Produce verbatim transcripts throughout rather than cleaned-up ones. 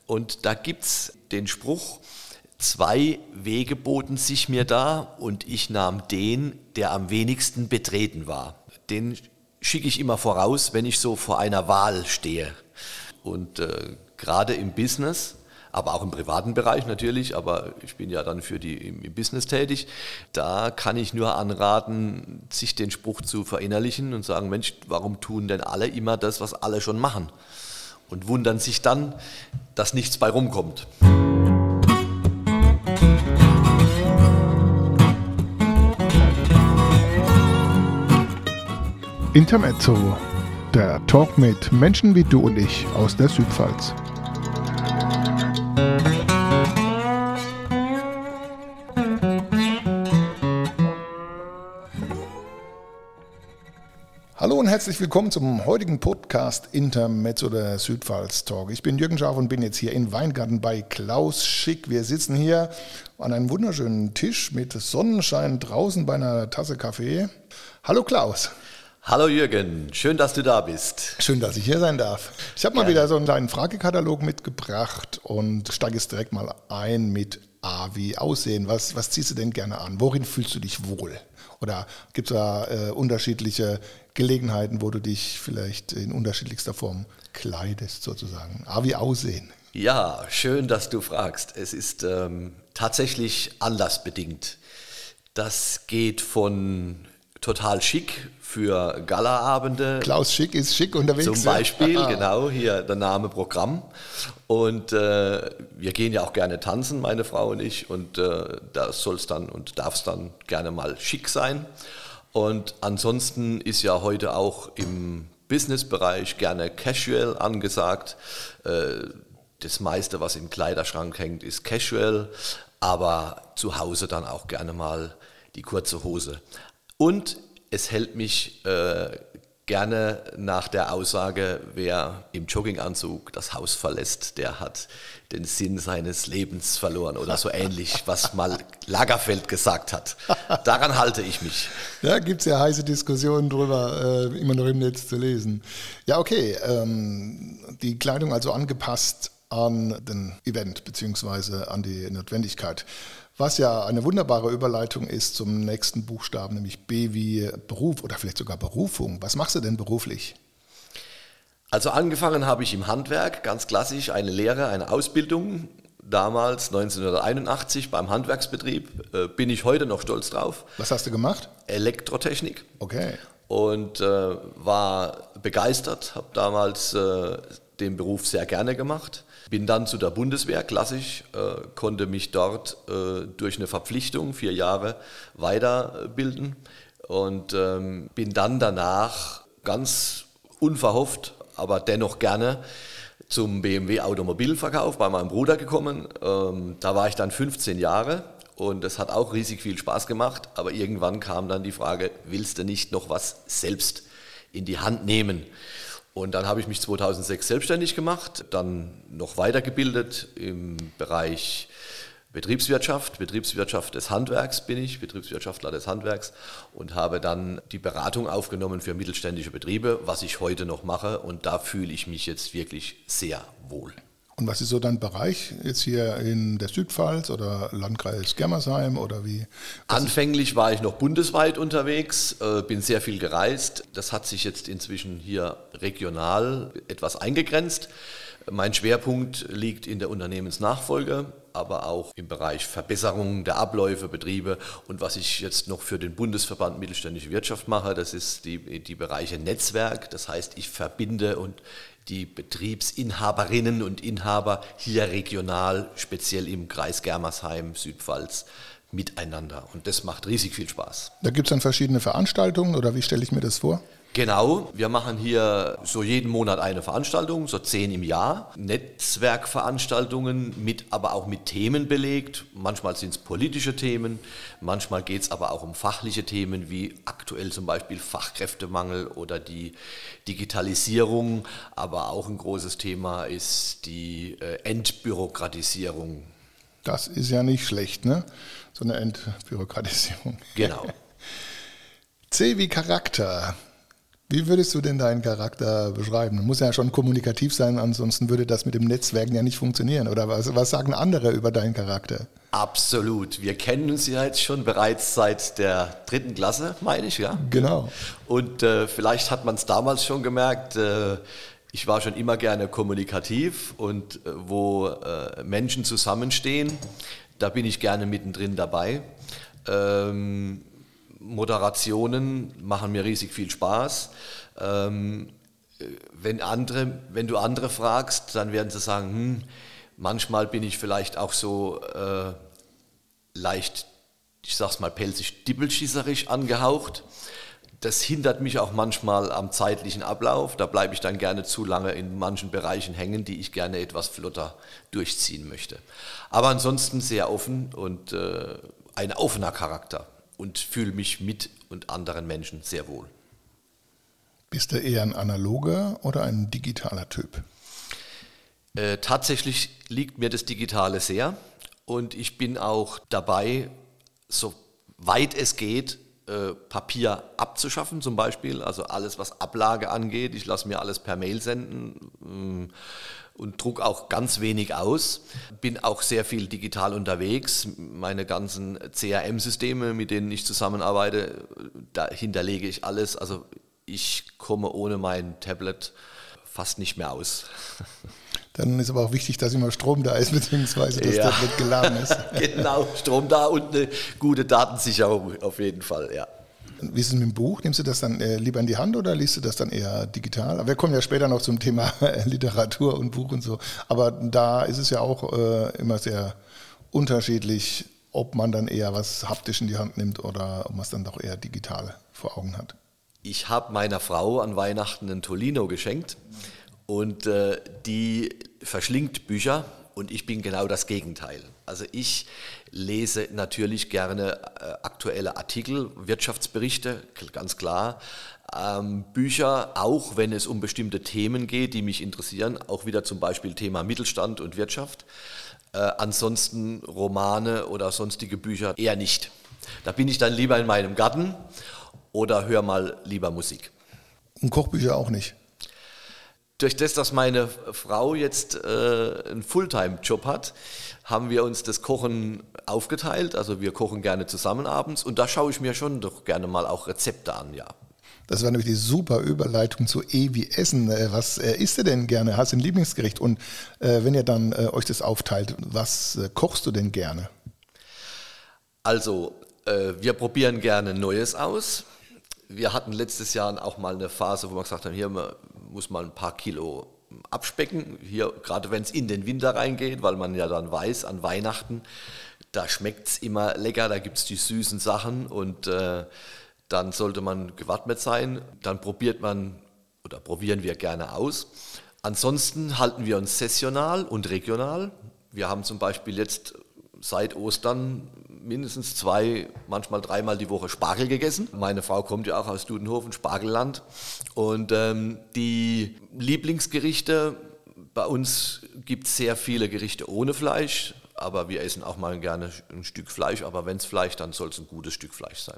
Und da gibt es den Spruch, zwei Wege boten sich mir da und ich nahm den, der am wenigsten betreten war. Den schicke ich immer voraus, wenn ich so vor einer Wahl stehe. Und äh, gerade im Business, aber auch im privaten Bereich natürlich, aber ich bin ja dann für die im, im Business tätig, da kann ich nur anraten, sich den Spruch zu verinnerlichen und sagen, Mensch, warum tun denn alle immer das, was alle schon machen? Und wundern sich dann, dass nichts bei rumkommt. Intermezzo, der Talk mit Menschen wie du und ich aus der Südpfalz. Hallo und herzlich willkommen zum heutigen Podcast Intermezzo der Südpfalz Talk. Ich bin Jürgen Schaaf und bin jetzt hier in Weingarten bei Klaus Schick. Wir sitzen hier an einem wunderschönen Tisch mit Sonnenschein draußen bei einer Tasse Kaffee. Hallo Klaus. Hallo Jürgen, schön, dass du da bist. Schön, dass ich hier sein darf. Ich habe mal wieder so einen kleinen Fragekatalog mitgebracht und steige jetzt direkt mal ein mit A wie Aussehen. Was, was ziehst du denn gerne an? Worin fühlst du dich wohl? Oder gibt es da äh, unterschiedliche Gelegenheiten, wo du dich vielleicht in unterschiedlichster Form kleidest sozusagen? A wie Aussehen. Ja, schön, dass du fragst. Es ist ähm, tatsächlich anlassbedingt. Das geht von total schick für Galaabende. Klaus Schick ist schick unterwegs. Zum Beispiel, ja. Genau, hier der Name Programm. Und äh, wir gehen ja auch gerne tanzen, meine Frau und ich. Und äh, da soll es dann und darf es dann gerne mal schick sein. Und ansonsten ist ja heute auch im Businessbereich gerne Casual angesagt. Äh, das meiste, was im Kleiderschrank hängt, ist Casual. Aber zu Hause dann auch gerne mal die kurze Hose. Und es hält mich äh, gerne nach der Aussage, wer im Jogginganzug das Haus verlässt, der hat den Sinn seines Lebens verloren oder so ähnlich, was mal Lagerfeld gesagt hat. Daran halte ich mich. Ja, gibt es ja heiße Diskussionen drüber, äh, immer noch im Netz zu lesen. Ja, okay, ähm, die Kleidung also angepasst an den Event beziehungsweise an die Notwendigkeit. Was ja eine wunderbare Überleitung ist zum nächsten Buchstaben, nämlich B wie Beruf oder vielleicht sogar Berufung. Was machst du denn beruflich? Also angefangen habe ich im Handwerk, ganz klassisch, eine Lehre, eine Ausbildung. Damals neunzehnhunderteinundachtzig beim Handwerksbetrieb, äh, bin ich heute noch stolz drauf. Was hast du gemacht? Elektrotechnik. Okay. Und äh, war begeistert, habe damals äh, den Beruf sehr gerne gemacht. Bin dann zu der Bundeswehr, klassisch, äh, konnte mich dort äh, durch eine Verpflichtung vier Jahre weiterbilden und ähm, bin dann danach ganz unverhofft, aber dennoch gerne zum B M W Automobilverkauf bei meinem Bruder gekommen. Ähm, da war ich dann fünfzehn Jahre und es hat auch riesig viel Spaß gemacht, aber irgendwann kam dann die Frage, willst du nicht noch was selbst in die Hand nehmen? Und dann habe ich mich zweitausendsechs selbstständig gemacht, dann noch weitergebildet im Bereich Betriebswirtschaft, Betriebswirtschaft des Handwerks bin ich, Betriebswirtschaftler des Handwerks und habe dann die Beratung aufgenommen für mittelständische Betriebe, was ich heute noch mache und da fühle ich mich jetzt wirklich sehr wohl. Und was ist so dein Bereich jetzt hier in der Südpfalz oder Landkreis Germersheim oder wie? Anfänglich war ich noch bundesweit unterwegs, bin sehr viel gereist. Das hat sich jetzt inzwischen hier regional etwas eingegrenzt. Mein Schwerpunkt liegt in der Unternehmensnachfolge, aber auch im Bereich Verbesserung der Abläufe, Betriebe. Und was ich jetzt noch für den Bundesverband Mittelständische Wirtschaft mache, das ist die, die Bereiche Netzwerk. Das heißt, ich verbinde und die Betriebsinhaberinnen und Inhaber hier regional, speziell im Kreis Germersheim, Südpfalz, miteinander. Und das macht riesig viel Spaß. Da gibt es dann verschiedene Veranstaltungen oder wie stelle ich mir das vor? Genau, wir machen hier so jeden Monat eine Veranstaltung, so zehn im Jahr. Netzwerkveranstaltungen, mit, aber auch mit Themen belegt. Manchmal sind es politische Themen, manchmal geht es aber auch um fachliche Themen, wie aktuell zum Beispiel Fachkräftemangel oder die Digitalisierung. Aber auch ein großes Thema ist die äh, Entbürokratisierung. Das ist ja nicht schlecht, ne? So eine Entbürokratisierung. Genau. C wie Charakter. Wie würdest du denn deinen Charakter beschreiben? Du musst ja schon kommunikativ sein, ansonsten würde das mit dem Netzwerken ja nicht funktionieren. Oder was, was sagen andere über deinen Charakter? Absolut. Wir kennen uns ja jetzt schon bereits seit der dritten Klasse, meine ich, ja? Genau. Und äh, vielleicht hat man es damals schon gemerkt, äh, ich war schon immer gerne kommunikativ und äh, wo äh, Menschen zusammenstehen, da bin ich gerne mittendrin dabei. Ähm, Moderationen machen mir riesig viel Spaß. Ähm, wenn, andere, wenn du andere fragst, dann werden sie sagen, hm, manchmal bin ich vielleicht auch so äh, leicht, ich sag's mal pelzig, dippelschisserisch angehaucht. Das hindert mich auch manchmal am zeitlichen Ablauf. Da bleibe ich dann gerne zu lange in manchen Bereichen hängen, die ich gerne etwas flotter durchziehen möchte. Aber ansonsten sehr offen und äh, ein offener Charakter. Und fühle mich mit und anderen Menschen sehr wohl. Bist du eher ein analoger oder ein digitaler Typ? Äh, tatsächlich liegt mir das Digitale sehr und ich bin auch dabei, so weit es geht, äh, Papier abzuschaffen zum Beispiel, also alles was Ablage angeht. Ich lasse mir alles per Mail senden. Äh, und druck auch ganz wenig aus. Bin auch sehr viel digital unterwegs. Meine ganzen C R M-Systeme, mit denen ich zusammenarbeite, da hinterlege ich alles. Also ich komme ohne mein Tablet fast nicht mehr aus. Dann ist aber auch wichtig, dass immer Strom da ist, beziehungsweise das ja. Tablet geladen ist. Genau, Strom da und eine gute Datensicherung auf jeden Fall, ja. Wie ist es mit dem Buch? Nimmst du das dann äh, lieber in die Hand oder liest du das dann eher digital? Aber wir kommen ja später noch zum Thema Literatur und Buch und so. Aber da ist es ja auch äh, immer sehr unterschiedlich, ob man dann eher was haptisch in die Hand nimmt oder ob man es dann doch eher digital vor Augen hat. Ich habe meiner Frau an Weihnachten einen Tolino geschenkt und äh, die verschlingt Bücher. Und ich bin genau das Gegenteil. Also ich lese natürlich gerne äh, aktuelle Artikel, Wirtschaftsberichte, ganz klar. Ähm, Bücher, auch wenn es um bestimmte Themen geht, die mich interessieren, auch wieder zum Beispiel Thema Mittelstand und Wirtschaft. Äh, ansonsten Romane oder sonstige Bücher eher nicht. Da bin ich dann lieber in meinem Garten oder höre mal lieber Musik. Und Kochbücher auch nicht? Durch das, dass meine Frau jetzt äh, einen Fulltime-Job hat, haben wir uns das Kochen aufgeteilt. Also wir kochen gerne zusammen abends und da schaue ich mir schon doch gerne mal auch Rezepte an, ja. Das war nämlich die super Überleitung zu E wie Essen. Was äh, isst du denn gerne? Hast du ein Lieblingsgericht? Und äh, wenn ihr dann äh, euch das aufteilt, was äh, kochst du denn gerne? Also äh, wir probieren gerne Neues aus. Wir hatten letztes Jahr auch mal eine Phase, wo wir gesagt haben, hier muss man ein paar Kilo abspecken, hier gerade wenn es in den Winter reingeht, weil man ja dann weiß, an Weihnachten, da schmeckt es immer lecker, da gibt es die süßen Sachen und äh, dann sollte man gewappnet sein. Dann probiert man oder probieren wir gerne aus. Ansonsten halten wir uns saisonal und regional. Wir haben zum Beispiel jetzt seit Ostern mindestens zwei, manchmal dreimal die Woche Spargel gegessen. Meine Frau kommt ja auch aus Dudenhofen, Spargelland. Und ähm, die Lieblingsgerichte, bei uns gibt es sehr viele Gerichte ohne Fleisch, aber wir essen auch mal gerne ein Stück Fleisch. Aber wenn es Fleisch, dann soll es ein gutes Stück Fleisch sein.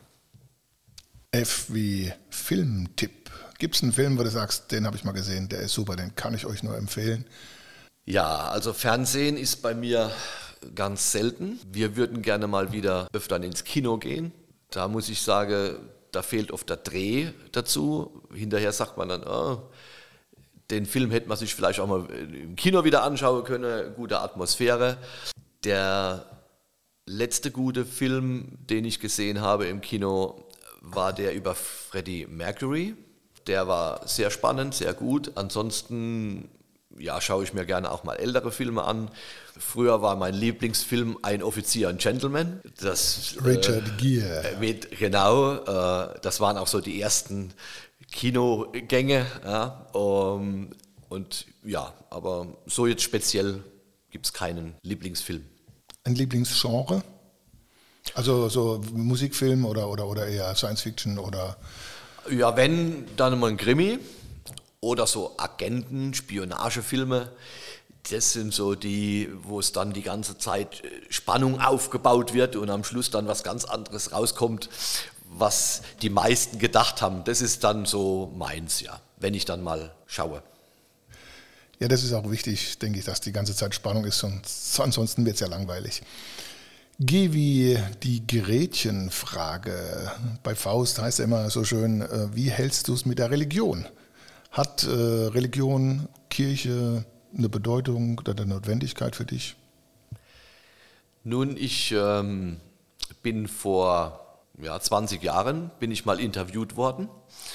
F wie Filmtipp. Gibt es einen Film, wo du sagst, den habe ich mal gesehen, der ist super, den kann ich euch nur empfehlen? Ja, also Fernsehen ist bei mir ganz selten. Wir würden gerne mal wieder öfter ins Kino gehen. Da muss ich sagen, da fehlt oft der Dreh dazu. Hinterher sagt man dann, oh, den Film hätte man sich vielleicht auch mal im Kino wieder anschauen können, gute Atmosphäre. Der letzte gute Film, den ich gesehen habe im Kino, war der über Freddie Mercury. Der war sehr spannend, sehr gut. Ansonsten ja, schaue ich mir gerne auch mal ältere Filme an. Früher war mein Lieblingsfilm Ein Offizier, ein Gentleman. Das, Richard äh, Gere. Mit, genau, äh, das waren auch so die ersten Kinogänge. Ja, um, und ja, aber so jetzt speziell gibt es keinen Lieblingsfilm. Ein Lieblingsgenre? Also so Musikfilm oder, oder, oder eher Science Fiction oder? Ja, wenn, dann mal ein Krimi. Oder so Agenten, Spionagefilme, das sind so die, wo es dann die ganze Zeit Spannung aufgebaut wird und am Schluss dann was ganz anderes rauskommt, was die meisten gedacht haben. Das ist dann so meins, ja, wenn ich dann mal schaue. Ja, das ist auch wichtig, denke ich, dass die ganze Zeit Spannung ist, sonst, ansonsten wird es ja langweilig. Geh wie die Gretchenfrage. Bei Faust heißt es immer so schön, wie hältst du es mit der Religion? Hat äh, Religion, Kirche eine Bedeutung oder eine Notwendigkeit für dich? Nun, ich ähm, bin vor ja, zwanzig Jahren, bin ich mal interviewt worden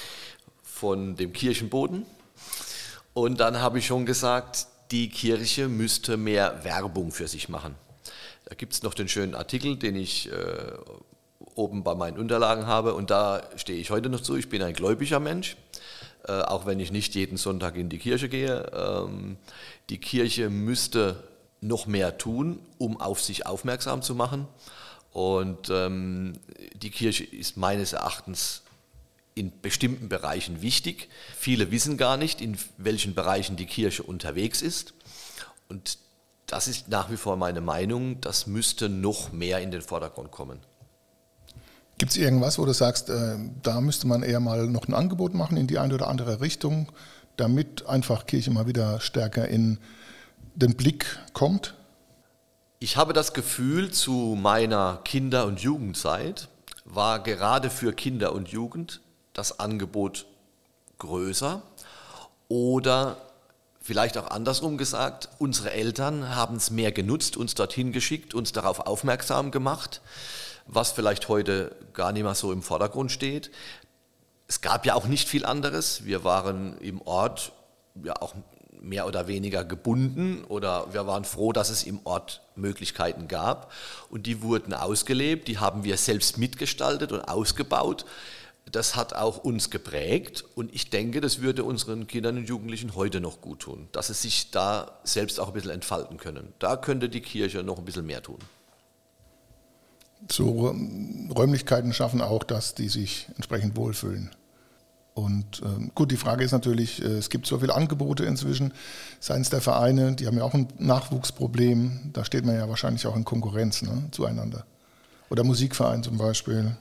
von dem Kirchenboden. Und dann habe ich schon gesagt, die Kirche müsste mehr Werbung für sich machen. Da gibt es noch den schönen Artikel, den ich äh, oben bei meinen Unterlagen habe. Und da stehe ich heute noch zu, ich bin ein gläubiger Mensch. Äh, auch wenn ich nicht jeden Sonntag in die Kirche gehe. Ähm, die Kirche müsste noch mehr tun, um auf sich aufmerksam zu machen. Und ähm, die Kirche ist meines Erachtens in bestimmten Bereichen wichtig. Viele wissen gar nicht, in welchen Bereichen die Kirche unterwegs ist. Und das ist nach wie vor meine Meinung, das müsste noch mehr in den Vordergrund kommen. Gibt es irgendwas, wo du sagst, äh, da müsste man eher mal noch ein Angebot machen in die eine oder andere Richtung, damit einfach Kirche mal wieder stärker in den Blick kommt? Ich habe das Gefühl, zu meiner Kinder- und Jugendzeit war gerade für Kinder und Jugend das Angebot größer oder vielleicht auch andersrum gesagt, unsere Eltern haben es mehr genutzt, uns dorthin geschickt, uns darauf aufmerksam gemacht, was vielleicht heute gar nicht mehr so im Vordergrund steht. Es gab ja auch nicht viel anderes. Wir waren im Ort ja auch mehr oder weniger gebunden oder wir waren froh, dass es im Ort Möglichkeiten gab und die wurden ausgelebt, die haben wir selbst mitgestaltet und ausgebaut. Das hat auch uns geprägt und ich denke, das würde unseren Kindern und Jugendlichen heute noch gut tun, dass sie sich da selbst auch ein bisschen entfalten können. Da könnte die Kirche noch ein bisschen mehr tun. So Räumlichkeiten schaffen auch, dass die sich entsprechend wohlfühlen. Und ähm, gut, die Frage ist natürlich, äh, es gibt so viele Angebote inzwischen, seitens der Vereine, die haben ja auch ein Nachwuchsproblem, da steht man ja wahrscheinlich auch in Konkurrenz, ne, zueinander. Oder Musikverein zum Beispiel.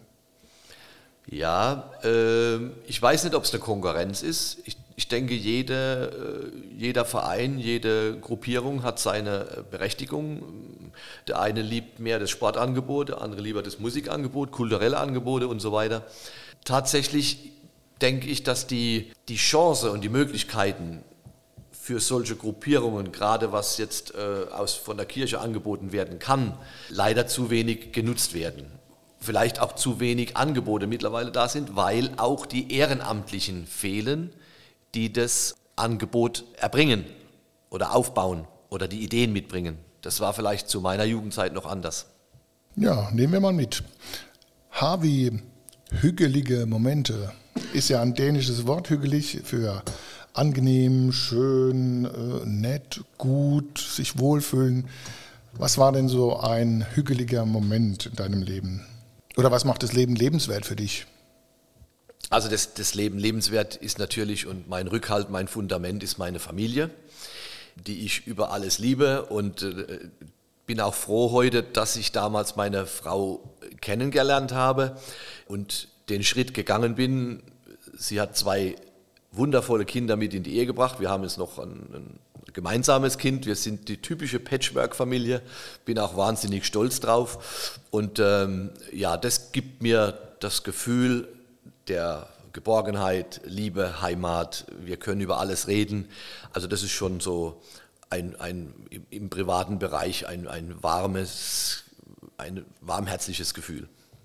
Ja, äh, ich weiß nicht, ob es eine Konkurrenz ist. Ich, ich denke, jede, äh, jeder Verein, jede Gruppierung hat seine Berechtigung. Der eine liebt mehr das Sportangebot, der andere lieber das Musikangebot, kulturelle Angebote und so weiter. Tatsächlich denke ich, dass die, die Chance und die Möglichkeiten für solche Gruppierungen, gerade was jetzt äh, aus, von der Kirche angeboten werden kann, leider zu wenig genutzt werden. Vielleicht auch zu wenig Angebote mittlerweile da sind, weil auch die Ehrenamtlichen fehlen, die das Angebot erbringen oder aufbauen oder die Ideen mitbringen. Das war vielleicht zu meiner Jugendzeit noch anders. Ja, nehmen wir mal mit. H wie hügelige Momente ist ja ein dänisches Wort, hügelig, für angenehm, schön, äh, nett, gut, sich wohlfühlen. Was war denn so ein hügeliger Moment in deinem Leben? Oder was macht das Leben lebenswert für dich? Also das, das Leben lebenswert ist natürlich und mein Rückhalt, mein Fundament ist meine Familie, die ich über alles liebe und äh, bin auch froh heute, dass ich damals meine Frau kennengelernt habe und den Schritt gegangen bin. Sie hat zwei wundervolle Kinder mit in die Ehe gebracht. Wir haben jetzt noch ein, ein gemeinsames Kind. Wir sind die typische Patchwork-Familie. Bin auch wahnsinnig stolz drauf. Und ähm, ja, das gibt mir das Gefühl der Geborgenheit, Liebe, Heimat. Wir können über alles reden. Also das ist schon so ein, ein im, im privaten Bereich ein, ein warmes, ein warmherzliches Gefühl.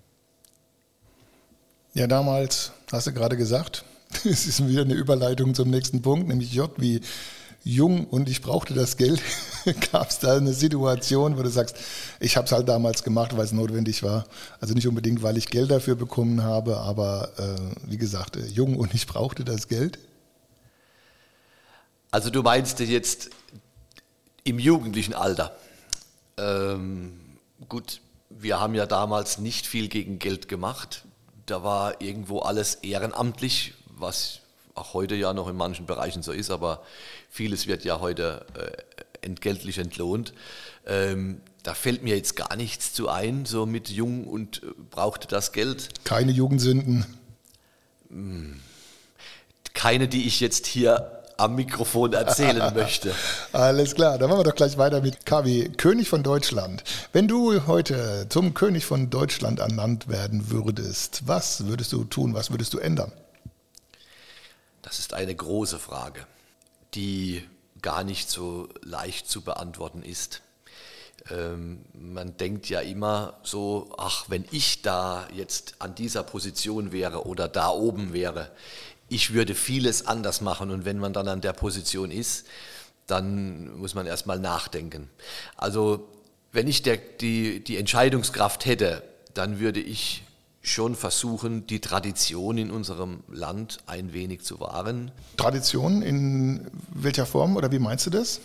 Ja, damals, hast du gerade gesagt, es ist wieder eine Überleitung zum nächsten Punkt, nämlich J wie jung und ich brauchte das Geld. Gab es da eine Situation, wo du sagst, ich habe es halt damals gemacht, weil es notwendig war. Also nicht unbedingt, weil ich Geld dafür bekommen habe, aber äh, wie gesagt, äh, jung und ich brauchte das Geld. Also du meinst jetzt im jugendlichen Alter. Ähm, gut, wir haben ja damals nicht viel gegen Geld gemacht. Da war irgendwo alles ehrenamtlich, was auch heute ja noch in manchen Bereichen so ist, aber vieles wird ja heute äh, entgeltlich entlohnt. Ähm, Da fällt mir jetzt gar nichts zu ein, so mit jung und äh, brauchte das Geld. Keine Jugendsünden? Keine, die ich jetzt hier am Mikrofon erzählen möchte. Alles klar, dann machen wir doch gleich weiter mit K wie König von Deutschland. Wenn du heute zum König von Deutschland ernannt werden würdest, was würdest du tun, was würdest du ändern? Das ist eine große Frage, die gar nicht so leicht zu beantworten ist. Ähm, man denkt ja immer so, ach, wenn ich da jetzt an dieser Position wäre oder da oben wäre, ich würde vieles anders machen, und wenn man dann an der Position ist, dann muss man erstmal nachdenken. Also wenn ich der, die, die Entscheidungskraft hätte, dann würde ich schon versuchen, die Tradition in unserem Land ein wenig zu wahren. Tradition in welcher Form oder wie meinst du das?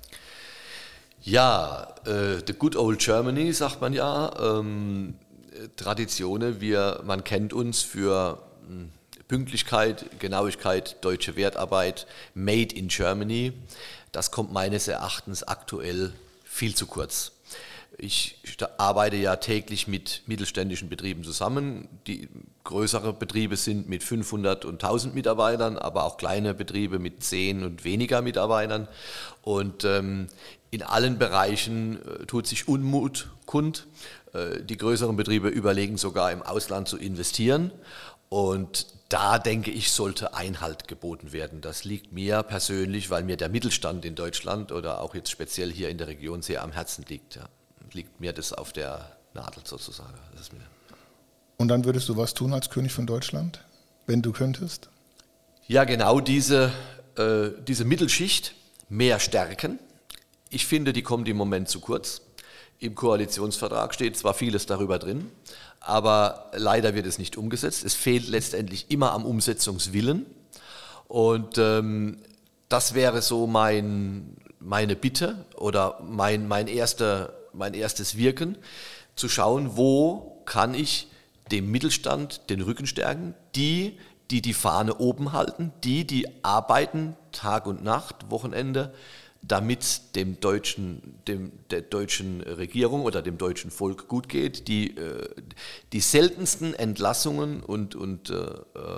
Ja, äh, the good old Germany, sagt man ja. Ähm, Traditionen, wir, man kennt uns für mh, Pünktlichkeit, Genauigkeit, deutsche Wertarbeit, made in Germany. Das kommt meines Erachtens aktuell viel zu kurz. Ich arbeite ja täglich mit mittelständischen Betrieben zusammen. Die größere Betriebe sind mit fünfhundert und tausend Mitarbeitern, aber auch kleine Betriebe mit zehn und weniger Mitarbeitern. Und ähm, in allen Bereichen äh, tut sich Unmut kund. Äh, die größeren Betriebe überlegen sogar, im Ausland zu investieren. Und da, denke ich, sollte Einhalt geboten werden. Das liegt mir persönlich, weil mir der Mittelstand in Deutschland oder auch jetzt speziell hier in der Region sehr am Herzen liegt. Ja. Liegt mir das auf der Nadel sozusagen. Das ist mir Und dann würdest du was tun als König von Deutschland, wenn du könntest? Ja, genau diese, äh, diese Mittelschicht mehr stärken. Ich finde, die kommt im Moment zu kurz. Im Koalitionsvertrag steht zwar vieles darüber drin, aber leider wird es nicht umgesetzt. Es fehlt letztendlich immer am Umsetzungswillen. Und ähm, das wäre so mein, meine Bitte oder mein, mein, erster, mein erstes Wirken, zu schauen, wo kann ich dem Mittelstand den Rücken stärken, die, die die Fahne oben halten, die, die arbeiten Tag und Nacht, Wochenende, damit dem deutschen, dem, der deutschen Regierung oder dem deutschen Volk gut geht, die, äh, die seltensten Entlassungen und, und äh,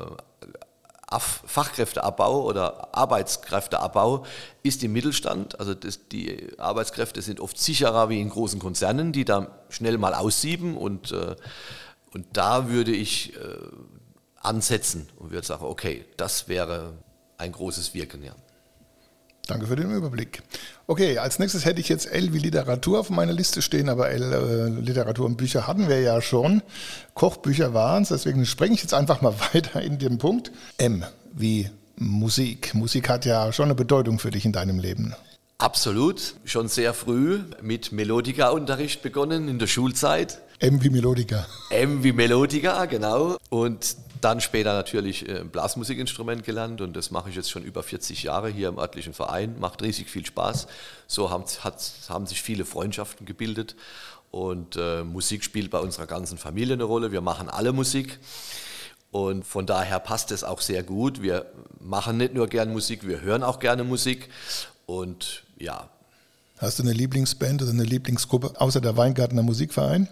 Fachkräfteabbau oder Arbeitskräfteabbau ist im Mittelstand. Also das, die Arbeitskräfte sind oft sicherer wie in großen Konzernen, die da schnell mal aussieben, und, äh, und da würde ich äh, ansetzen und würde sagen, okay, das wäre ein großes Wirken, ja. Danke für den Überblick. Okay, als nächstes hätte ich jetzt L wie Literatur auf meiner Liste stehen, aber L, äh, Literatur und Bücher hatten wir ja schon. Kochbücher waren es, deswegen springe ich jetzt einfach mal weiter in den Punkt. M wie Musik. Musik hat ja schon eine Bedeutung für dich in deinem Leben. Absolut, schon sehr früh mit Melodika-Unterricht begonnen in der Schulzeit. M wie Melodika. M wie Melodika, genau. Und dann später natürlich ein Blasmusikinstrument gelernt, und das mache ich jetzt schon über vierzig Jahre hier im örtlichen Verein. Macht riesig viel Spaß. So haben, hat, haben sich viele Freundschaften gebildet, und äh, Musik spielt bei unserer ganzen Familie eine Rolle. Wir machen alle Musik, und von daher passt es auch sehr gut. Wir machen nicht nur gern Musik, wir hören auch gerne Musik, und ja. Hast du eine Lieblingsband oder eine Lieblingsgruppe außer der Weingartner Musikverein?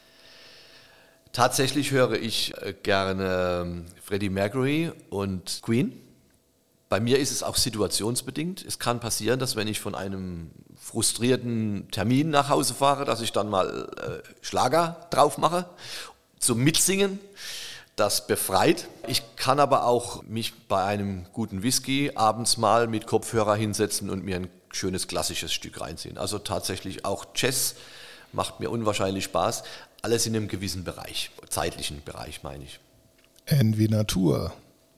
Tatsächlich höre ich gerne Freddie Mercury und Queen. Bei mir ist es auch situationsbedingt. Es kann passieren, dass wenn ich von einem frustrierten Termin nach Hause fahre, dass ich dann mal äh, Schlager drauf mache zum Mitsingen. Das befreit. Ich kann aber auch mich bei einem guten Whisky abends mal mit Kopfhörer hinsetzen und mir ein schönes klassisches Stück reinziehen. Also tatsächlich auch Jazz macht mir unwahrscheinlich Spaß. Alles in einem gewissen Bereich, zeitlichen Bereich meine ich. N wie Natur.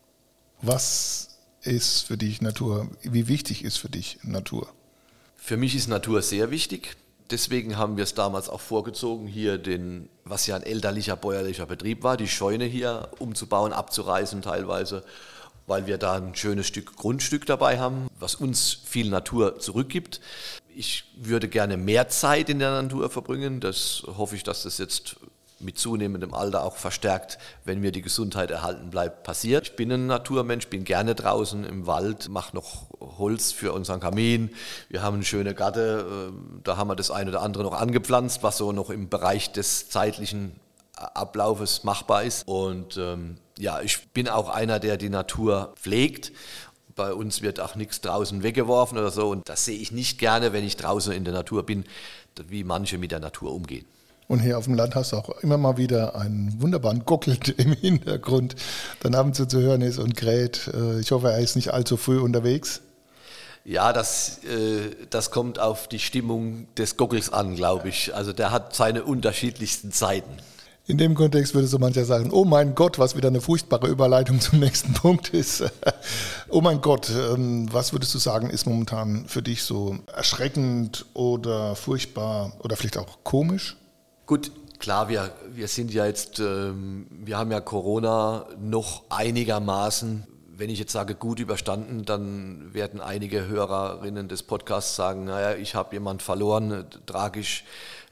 Was ist für dich Natur? Wie wichtig ist für dich Natur? Für mich ist Natur sehr wichtig. Deswegen haben wir es damals auch vorgezogen, hier den, was ja ein elterlicher bäuerlicher Betrieb war, die Scheune hier umzubauen, abzureißen teilweise, weil wir da ein schönes Stück Grundstück dabei haben, was uns viel Natur zurückgibt. Ich würde gerne mehr Zeit in der Natur verbringen. Das hoffe ich, dass das jetzt mit zunehmendem Alter auch verstärkt, wenn mir die Gesundheit erhalten bleibt, passiert. Ich bin ein Naturmensch, bin gerne draußen im Wald, mache noch Holz für unseren Kamin. Wir haben eine schöne Gatte, da haben wir das eine oder andere noch angepflanzt, was so noch im Bereich des zeitlichen Ablaufes machbar ist. Und ähm, ja, ich bin auch einer, der die Natur pflegt. Bei uns wird auch nichts draußen weggeworfen oder so. Und das sehe ich nicht gerne, wenn ich draußen in der Natur bin, wie manche mit der Natur umgehen. Und hier auf dem Land hast du auch immer mal wieder einen wunderbaren Gockel im Hintergrund, der ab und zu zu hören ist und kräht. Ich hoffe, er ist nicht allzu früh unterwegs. Ja, das, äh, das kommt auf die Stimmung des Gockels an, glaube ich. Also der hat seine unterschiedlichsten Zeiten. In dem Kontext würde so mancher sagen, oh mein Gott, was wieder eine furchtbare Überleitung zum nächsten Punkt ist. Oh mein Gott, was würdest du sagen, ist momentan für dich so erschreckend oder furchtbar oder vielleicht auch komisch? Gut, klar, wir, wir sind ja jetzt, ähm, wir haben ja Corona noch einigermaßen, wenn ich jetzt sage gut überstanden, dann werden einige Hörerinnen des Podcasts sagen, naja, ich habe jemand verloren, tragisch,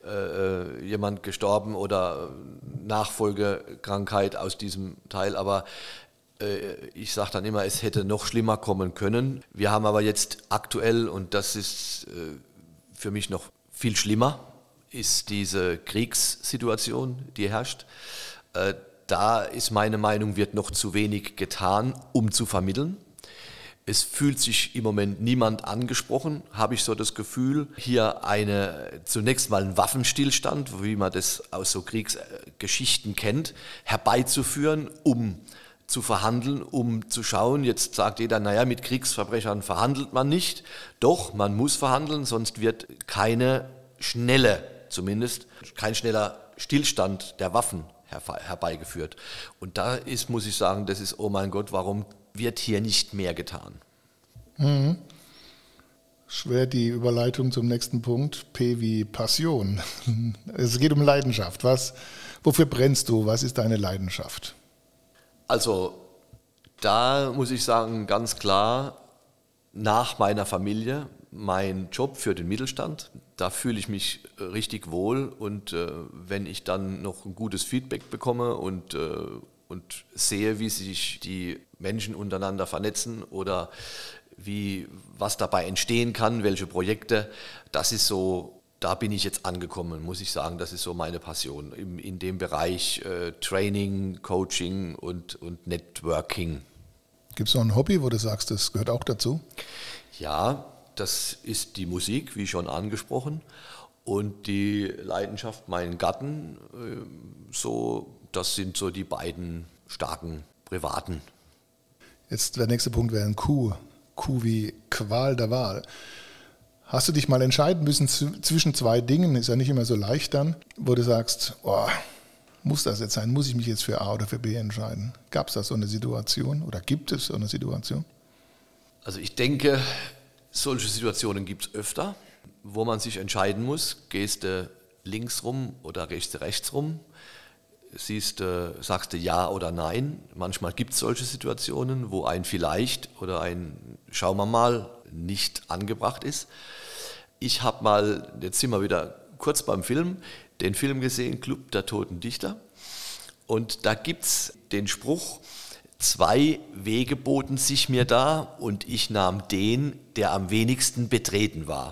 äh, jemand gestorben oder Nachfolgekrankheit aus diesem Teil, aber äh, ich sage dann immer, es hätte noch schlimmer kommen können. Wir haben aber jetzt aktuell, und das ist äh, für mich noch viel schlimmer, ist diese Kriegssituation, die herrscht. Äh, da ist meine Meinung, wird noch zu wenig getan, um zu vermitteln. Es fühlt sich im Moment niemand angesprochen, habe ich so das Gefühl. Hier eine, zunächst mal einen Waffenstillstand, wie man das aus so Kriegsgeschichten kennt, herbeizuführen, um zu verhandeln, um zu schauen. Jetzt sagt jeder, naja, mit Kriegsverbrechern verhandelt man nicht. Doch, man muss verhandeln, sonst wird keine schnelle, zumindest kein schneller Stillstand der Waffen herbeigeführt. Und da ist, muss ich sagen, das ist, oh mein Gott, warum wird hier nicht mehr getan? Mhm. Schwer die Überleitung zum nächsten Punkt. P wie Passion. Es geht um Leidenschaft. Was, wofür brennst du? Was ist deine Leidenschaft? Also, da muss ich sagen, ganz klar, nach meiner Familie, mein Job für den Mittelstand, da fühle ich mich richtig wohl und äh, wenn ich dann noch ein gutes Feedback bekomme und, äh, und sehe, wie sich die Menschen untereinander vernetzen oder wie, was dabei entstehen kann, welche Projekte, das ist so, da bin ich jetzt angekommen, muss ich sagen, das ist so meine Passion in, in dem Bereich äh, Training, Coaching und, und Networking. Gibt es noch ein Hobby, wo du sagst, das gehört auch dazu? Ja, das ist die Musik, wie schon angesprochen, und die Leidenschaft, meinen Gatten, so, das sind so die beiden starken privaten. Jetzt der nächste Punkt wäre ein Q. Q wie Qual der Wahl. Hast du dich mal entscheiden müssen zwischen zwei Dingen, ist ja nicht immer so leicht dann, wo du sagst, oh, muss das jetzt sein, muss ich mich jetzt für A oder für B entscheiden? Gab es da so eine Situation oder gibt es so eine Situation? Also ich denke, solche Situationen gibt es öfter, wo man sich entscheiden muss, gehst du links rum oder gehst du rechts rum, siehst du, sagst du ja oder nein. Manchmal gibt es solche Situationen, wo ein vielleicht oder ein schauen wir mal nicht angebracht ist. Ich habe mal, jetzt sind wir wieder kurz beim Film, den Film gesehen, Club der Toten Dichter, und da gibt es den Spruch, zwei Wege boten sich mir da und ich nahm den, der am wenigsten betreten war.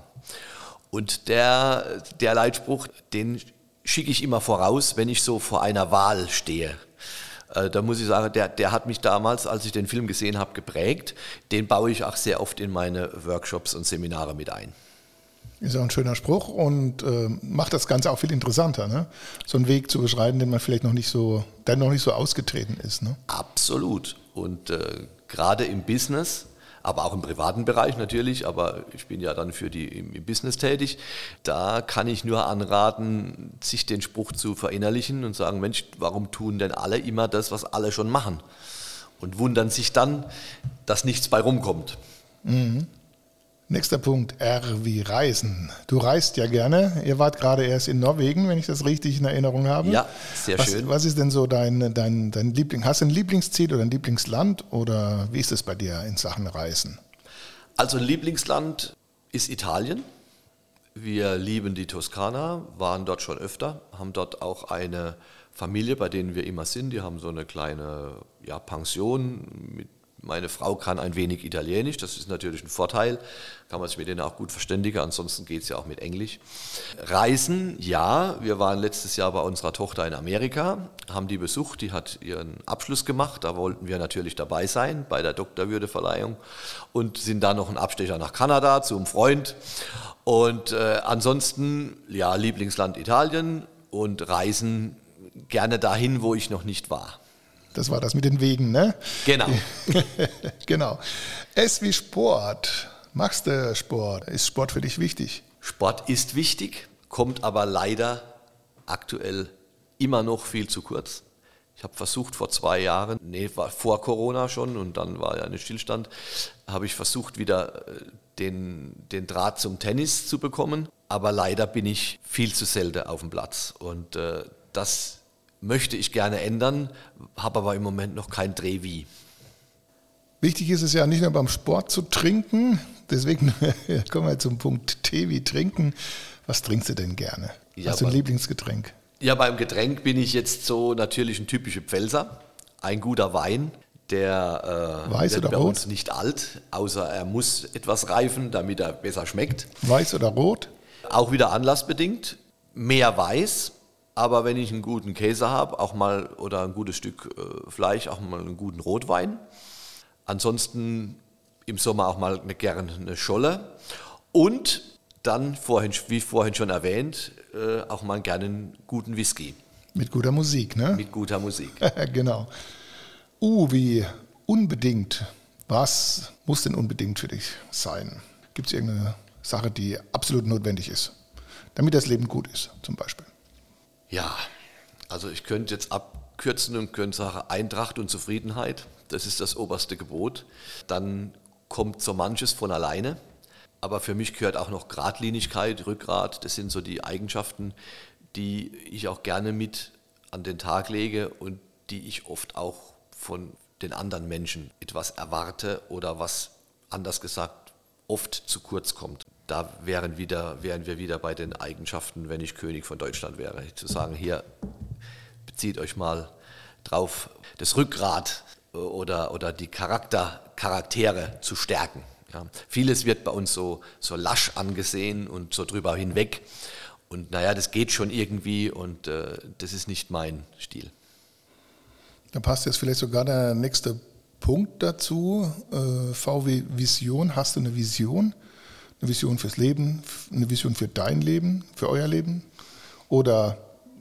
Und der, der Leitspruch, den schicke ich immer voraus, wenn ich so vor einer Wahl stehe. Äh, da muss ich sagen, der, der hat mich damals, als ich den Film gesehen habe, geprägt. Den baue ich auch sehr oft in meine Workshops und Seminare mit ein. Ist auch ein schöner Spruch und äh, macht das Ganze auch viel interessanter, ne? So einen Weg zu beschreiten, den man vielleicht noch nicht so, der noch nicht so ausgetreten ist, ne? Absolut. Und äh, gerade im Business, aber auch im privaten Bereich natürlich, aber ich bin ja dann für die im, im Business tätig, da kann ich nur anraten, sich den Spruch zu verinnerlichen und sagen, Mensch, warum tun denn alle immer das, was alle schon machen? Und wundern sich dann, dass nichts bei rumkommt. Mhm. Nächster Punkt, R wie Reisen. Du reist ja gerne. Ihr wart gerade erst in Norwegen, wenn ich das richtig in Erinnerung habe. Ja, sehr was, schön. Was ist denn so dein, dein, dein Liebling? Hast du ein Lieblingsziel oder ein Lieblingsland oder wie ist es bei dir in Sachen Reisen? Also ein Lieblingsland ist Italien. Wir lieben die Toskana, waren dort schon öfter, haben dort auch eine Familie, bei denen wir immer sind. Die haben so eine kleine ja, Pension. Mit, meine Frau kann ein wenig Italienisch, das ist natürlich ein Vorteil. Kann man sich mit denen auch gut verständigen, ansonsten geht es ja auch mit Englisch. Reisen, ja, wir waren letztes Jahr bei unserer Tochter in Amerika, haben die besucht, die hat ihren Abschluss gemacht, da wollten wir natürlich dabei sein bei der Doktorwürdeverleihung und sind dann noch ein Abstecher nach Kanada zu einem Freund. Und äh, ansonsten, ja, Lieblingsland Italien und Reisen gerne dahin, wo ich noch nicht war. Das war das mit den Wegen, ne? Genau. Genau. S wie Sport. Machst du Sport? Ist Sport für dich wichtig? Sport ist wichtig, kommt aber leider aktuell immer noch viel zu kurz. Ich habe versucht vor zwei Jahren, nee, war vor Corona schon und dann war ja ein Stillstand, habe ich versucht wieder den, den Draht zum Tennis zu bekommen. Aber leider bin ich viel zu selten auf dem Platz und äh, das möchte ich gerne ändern, habe aber im Moment noch kein Dreh wie. Wichtig ist es ja nicht nur beim Sport zu trinken, deswegen kommen wir zum Punkt T wie Trinken. Was trinkst du denn gerne? Ja, Hast du ein Lieblingsgetränk? Ja, beim Getränk bin ich jetzt so natürlich ein typischer Pfälzer. Ein guter Wein, der äh, Weiß wird oder bei rot? uns nicht alt, außer er muss etwas reifen, damit er besser schmeckt. Weiß oder rot? Auch wieder anlassbedingt. Mehr Weiß, aber wenn ich einen guten Käse habe, auch mal oder ein gutes Stück äh, Fleisch, auch mal einen guten Rotwein. Ansonsten im Sommer auch mal eine, gerne eine Scholle. Und dann, vorhin, wie vorhin schon erwähnt, äh, auch mal gerne einen guten Whisky. Mit guter Musik, ne? Mit guter Musik. Genau. U wie unbedingt. Was muss denn unbedingt für dich sein? Gibt es irgendeine Sache, die absolut notwendig ist, damit das Leben gut ist, zum Beispiel? Ja, also ich könnte jetzt abkürzen und könnte sagen Eintracht und Zufriedenheit. Das ist das oberste Gebot. Dann kommt so manches von alleine. Aber für mich gehört auch noch Geradlinigkeit, Rückgrat. Das sind so die Eigenschaften, die ich auch gerne mit an den Tag lege und die ich oft auch von den anderen Menschen etwas erwarte oder was, anders gesagt, oft zu kurz kommt. Da wären, wieder, wären wir wieder bei den Eigenschaften, wenn ich König von Deutschland wäre. Zu sagen, hier, bezieht euch mal drauf, das Rückgrat oder, oder die Charakter, Charaktere zu stärken. Ja, vieles wird bei uns so, so lasch angesehen und so drüber hinweg. Und naja, das geht schon irgendwie und äh, das ist nicht mein Stil. Da passt jetzt vielleicht sogar der nächste Punkt dazu. Äh, V wie Vision. Hast du eine Vision? Eine Vision fürs Leben, eine Vision für dein Leben, für euer Leben oder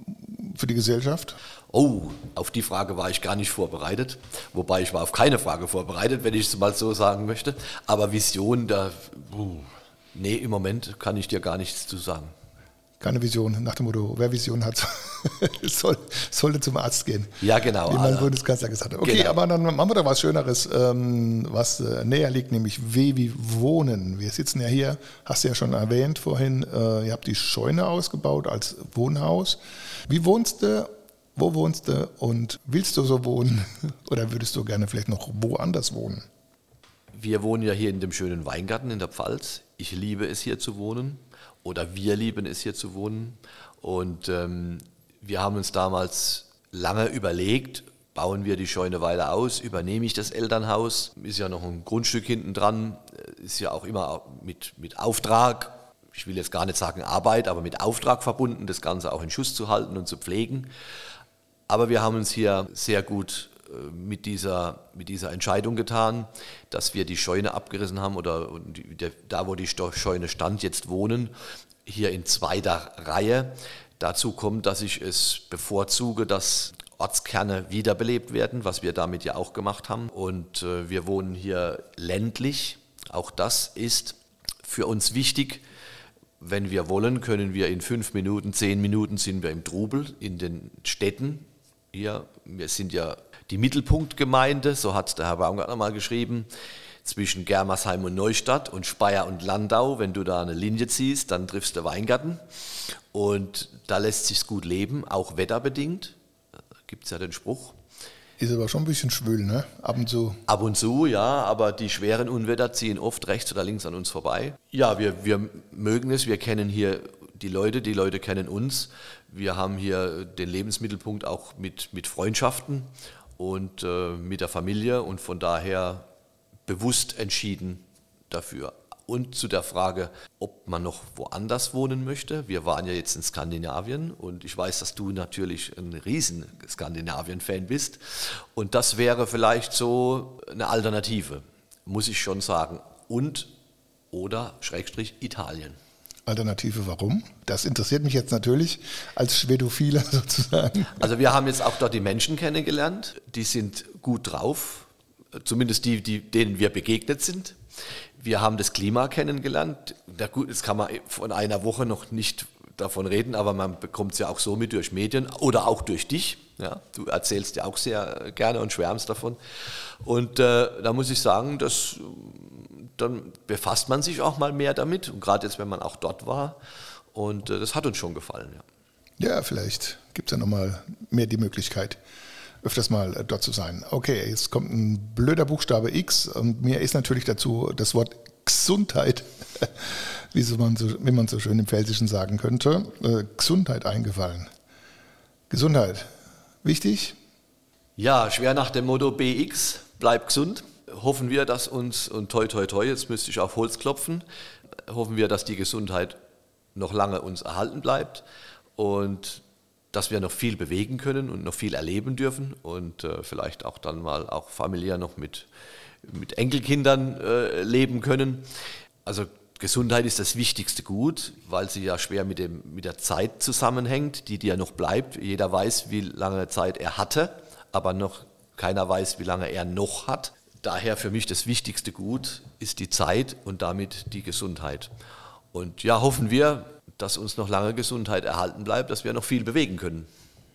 für die Gesellschaft? Oh, auf die Frage war ich gar nicht vorbereitet. Wobei ich war auf keine Frage vorbereitet, wenn ich es mal so sagen möchte. Aber Vision, da, uh, nee, im Moment kann ich dir gar nichts zu sagen. Keine Vision, nach dem Motto, wer Vision hat, soll, sollte zum Arzt gehen. Ja, genau. Wie mein Bundeskanzler gesagt hat. Okay, genau. Aber dann machen wir doch was Schöneres, ähm, was äh, näher liegt, nämlich W wie Wohnen. Wir sitzen ja hier, hast du ja schon erwähnt vorhin, äh, ihr habt die Scheune ausgebaut als Wohnhaus. Wie wohnst du, wo wohnst du und willst du so wohnen oder würdest du gerne vielleicht noch woanders wohnen? Wir wohnen ja hier in dem schönen Weingarten in der Pfalz. Ich liebe es, hier zu wohnen. Oder wir lieben es, hier zu wohnen. Und ähm, wir haben uns damals lange überlegt, bauen wir die Scheune weiter aus, übernehme ich das Elternhaus, ist ja noch ein Grundstück hinten dran, ist ja auch immer mit, mit Auftrag, ich will jetzt gar nicht sagen Arbeit, aber mit Auftrag verbunden, das Ganze auch in Schuss zu halten und zu pflegen. Aber wir haben uns hier sehr gut mit dieser, mit dieser Entscheidung getan, dass wir die Scheune abgerissen haben oder die, der, da, wo die Scheune stand, jetzt wohnen, hier in zweiter Reihe. Dazu kommt, dass ich es bevorzuge, dass Ortskerne wiederbelebt werden, was wir damit ja auch gemacht haben. Und äh, wir wohnen hier ländlich. Auch das ist für uns wichtig. Wenn wir wollen, können wir in fünf Minuten, zehn Minuten sind wir im Trubel, in den Städten. Hier, wir sind ja die Mittelpunktgemeinde, so hat der Herr Baumgartner mal geschrieben, zwischen Germersheim und Neustadt und Speyer und Landau. Wenn du da eine Linie ziehst, dann triffst du Weingarten. Und da lässt sich's gut leben, auch wetterbedingt. Da gibt es ja den Spruch. Ist aber schon ein bisschen schwül, ne? Ab und zu. Ab und zu, ja, aber die schweren Unwetter ziehen oft rechts oder links an uns vorbei. Ja, wir, wir mögen es, wir kennen hier die Leute, die Leute kennen uns. Wir haben hier den Lebensmittelpunkt auch mit, mit Freundschaften und äh, mit der Familie und von daher bewusst entschieden dafür. Und zu der Frage, ob man noch woanders wohnen möchte. Wir waren ja jetzt in Skandinavien und ich weiß, dass du natürlich ein riesen Skandinavien-Fan bist. Und das wäre vielleicht so eine Alternative, muss ich schon sagen. Und oder Schrägstrich Italien. Alternative warum? Das interessiert mich jetzt natürlich als Schwedophiler sozusagen. Also wir haben jetzt auch dort die Menschen kennengelernt. Die sind gut drauf, zumindest die, die denen wir begegnet sind. Wir haben das Klima kennengelernt. Na gut, jetzt kann man von einer Woche noch nicht davon reden, aber man bekommt es ja auch so mit durch Medien oder auch durch dich. Ja, du erzählst ja auch sehr gerne und schwärmst davon. Und äh, da muss ich sagen, dass, dann befasst man sich auch mal mehr damit. Und gerade jetzt, wenn man auch dort war. Und äh, das hat uns schon gefallen. Ja, ja, vielleicht gibt es ja nochmal mehr die Möglichkeit, öfters mal dort zu sein. Okay, jetzt kommt ein blöder Buchstabe X und mir ist natürlich dazu das Wort Gesundheit, wie, so man, so, wie man so schön im Pfälzischen sagen könnte, äh, Gesundheit eingefallen. Gesundheit, wichtig? Ja, schwer nach dem Motto B X, bleib gesund. Hoffen wir, dass uns, und toi toi toi, jetzt müsste ich auf Holz klopfen, hoffen wir, dass die Gesundheit noch lange uns erhalten bleibt und dass wir noch viel bewegen können und noch viel erleben dürfen und äh, vielleicht auch dann mal auch familiär noch mit, mit Enkelkindern äh, leben können. Also Gesundheit ist das wichtigste Gut, weil sie ja schwer mit, dem, mit der Zeit zusammenhängt, die, die ja noch bleibt. Jeder weiß, wie lange Zeit er hatte, aber noch keiner weiß, wie lange er noch hat. Daher für mich das wichtigste Gut ist die Zeit und damit die Gesundheit. Und ja, hoffen wir, dass uns noch lange Gesundheit erhalten bleibt, dass wir noch viel bewegen können.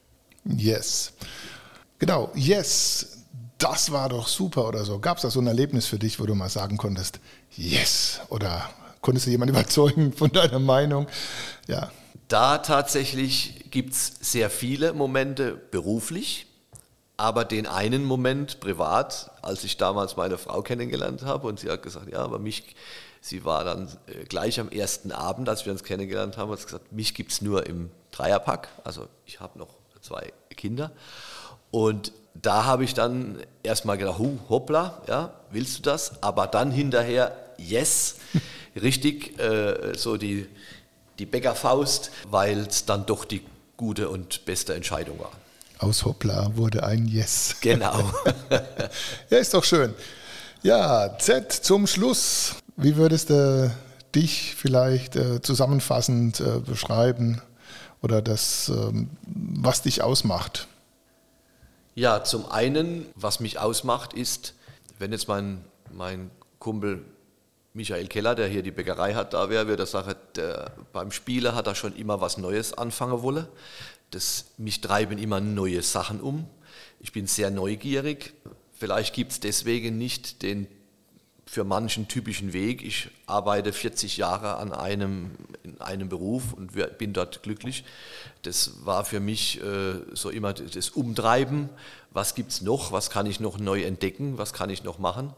Yes. Genau, yes. Das war doch super oder so. Gab es da so ein Erlebnis für dich, wo du mal sagen konntest, yes? Oder konntest du jemanden überzeugen von deiner Meinung? Ja. Da tatsächlich gibt es sehr viele Momente beruflich, aber den einen Moment privat, als ich damals meine Frau kennengelernt habe und sie hat gesagt, ja, aber mich... Sie war dann gleich am ersten Abend, als wir uns kennengelernt haben, hat sie gesagt, mich gibt es nur im Dreierpack. Also ich habe noch zwei Kinder. Und da habe ich dann erstmal gedacht, hu, hoppla, ja, willst du das? Aber dann hinterher, yes, richtig, äh, so die, die Bäckerfaust, weil es dann doch die gute und beste Entscheidung war. Aus hoppla wurde ein Yes. Genau. Ja, ist doch schön. Ja, Z zum Schluss. Wie würdest du dich vielleicht äh, zusammenfassend äh, beschreiben oder das, ähm, was dich ausmacht? Ja, zum einen, was mich ausmacht, ist, wenn jetzt mein, mein Kumpel Michael Keller, der hier die Bäckerei hat, da wäre, würde er sagen, der, beim Spielen hat er schon immer was Neues anfangen wollen. Das, mich treiben immer neue Sachen um. Ich bin sehr neugierig. Vielleicht gibt es deswegen nicht den für manchen typischen Weg. Ich arbeite vierzig Jahre an einem, in einem Beruf und bin dort glücklich. Das war für mich äh, so immer das Umtreiben. Was gibt es noch? Was kann ich noch neu entdecken? Was kann ich noch machen?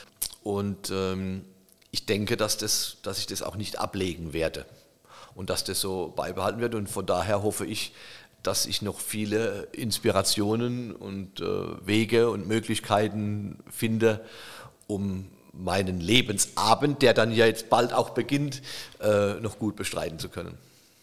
Und ähm, ich denke, dass, das, dass ich das auch nicht ablegen werde und dass das so beibehalten wird. Und von daher hoffe ich, dass ich noch viele Inspirationen und äh, Wege und Möglichkeiten finde, um meinen Lebensabend, der dann ja jetzt bald auch beginnt, äh, noch gut bestreiten zu können.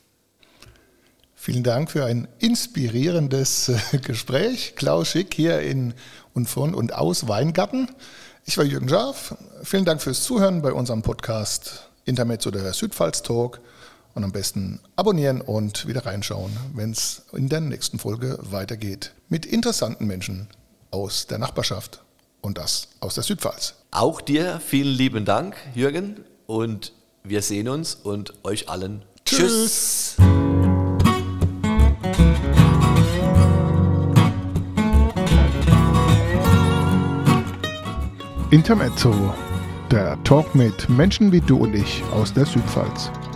Vielen Dank für ein inspirierendes äh, Gespräch. Klaus Schick hier in und von und aus Weingarten. Ich war Jürgen Schaaf. Vielen Dank fürs Zuhören bei unserem Podcast Intermezzo der Südpfalz Talk. Und am besten abonnieren und wieder reinschauen, wenn es in der nächsten Folge weitergeht. Mit interessanten Menschen aus der Nachbarschaft und das aus der Südpfalz. Auch dir vielen lieben Dank, Jürgen. Und wir sehen uns und euch allen Tschüss. Tschüss. Intermezzo, der Talk mit Menschen wie du und ich aus der Südpfalz.